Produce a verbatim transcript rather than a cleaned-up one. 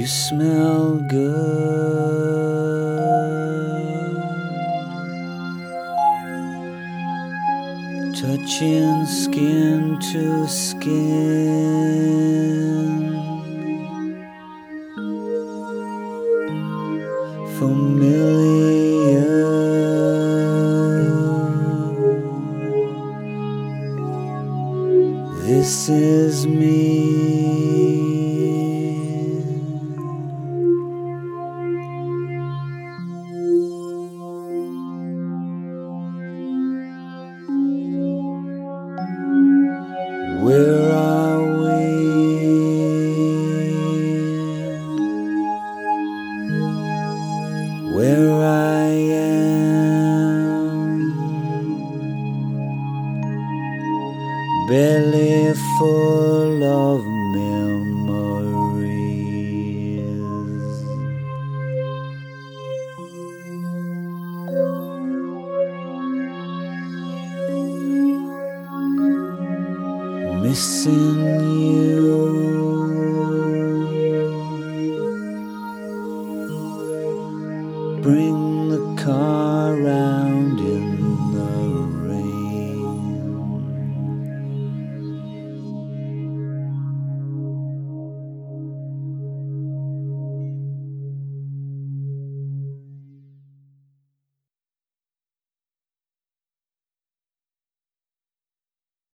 You smell good, touching skin to skin, familiar. This is me. Where are we? Where I am, belly full of memories, missing you. Bring the car round.